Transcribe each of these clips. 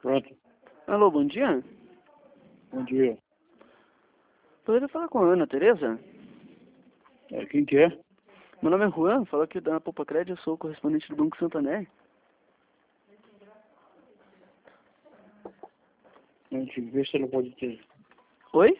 Pronto. Alô, bom dia. Bom dia. Poderia falar com a Ana Tereza? Quem que é? Meu nome é Juan, falo aqui da Poupa Crédito, eu sou o correspondente do Banco Santander. A gente vê se ela pode ter. Oi?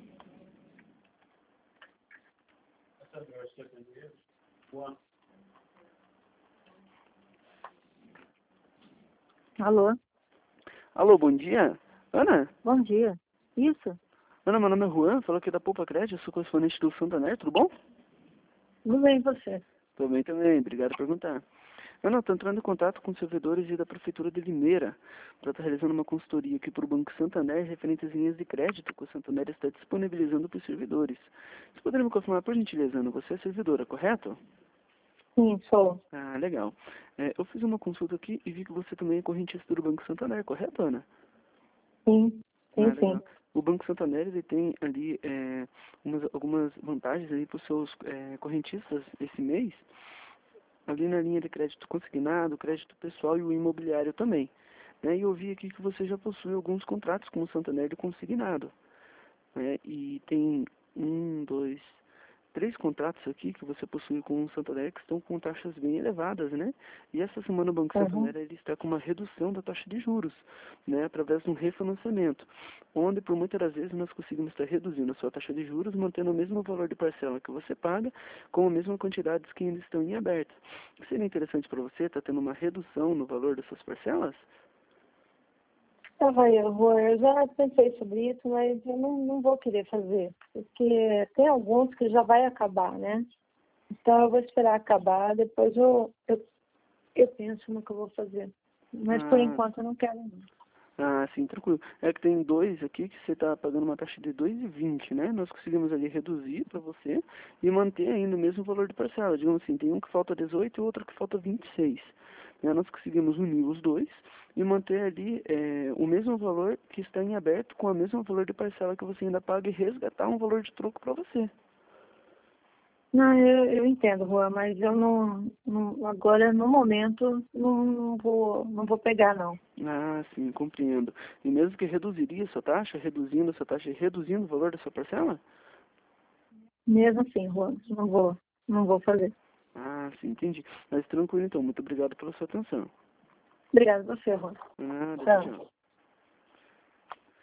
Alô, Alô, bom dia. Ana? bom dia. Isso? Ana, meu nome é Juan, falo aqui da Poupa Crédito, eu sou correspondente do Santander, tudo bom? Tudo bem, você? Tudo bem também, obrigado por perguntar. Ana, estou entrando em contato com os servidores e da Prefeitura de Limeira para estar realizando uma consultoria aqui para o Banco Santander referente às linhas de crédito que o Santander está disponibilizando para os servidores. Você poderia me confirmar, por gentileza, Ana, você é servidora, correto? Sim, sou. Ah, legal. Eu fiz uma consulta aqui e vi que você também é correntista do Banco Santander, correto, Ana? Sim, Ah, sim, sim. legal. O Banco Santander ele tem ali algumas vantagens aí para os seus correntistas esse mês, ali na linha de crédito consignado, crédito pessoal e o imobiliário também. Né? E eu vi aqui que você já possui alguns contratos com o Santander de consignado. Né? E tem três contratos aqui que você possui com o Santander que estão com taxas bem elevadas, né? E essa semana o Banco Uhum. Santander ele está com uma redução da taxa de juros, né? Através de um refinanciamento, onde por muitas das vezes nós conseguimos estar reduzindo a sua taxa de juros, mantendo o mesmo valor de parcela que você paga, com a mesma quantidade que ainda estão em aberto. Seria interessante para você estar tendo uma redução no valor das suas parcelas? Eu já pensei sobre isso, mas eu não vou querer fazer, porque tem alguns que já vai acabar, né? Então eu vou esperar acabar, depois eu penso no que eu vou fazer. Mas por Ah, enquanto eu não quero não. Ah, sim, tranquilo. É que tem dois aqui que você está pagando uma taxa de 2,20, né? Nós conseguimos ali reduzir para você e manter ainda o mesmo valor de parcela. Digamos assim, tem um que falta 18 e outro que falta 26. Né? Nós conseguimos unir os dois e manter ali o mesmo valor que está em aberto com o mesmo valor de parcela que você ainda paga e resgatar um valor de troco para você. Não, eu entendo, Juan, mas eu agora no momento não vou pegar não. Ah, sim, compreendo. E mesmo que reduziria a sua taxa, reduzindo a sua taxa e reduzindo o valor da sua parcela? Mesmo assim, Juan, não vou fazer. Ah, sim, entendi. Mas tranquilo então, muito obrigado pela sua atenção. Obrigada a você, Juan. Nada, Tchau. tchau.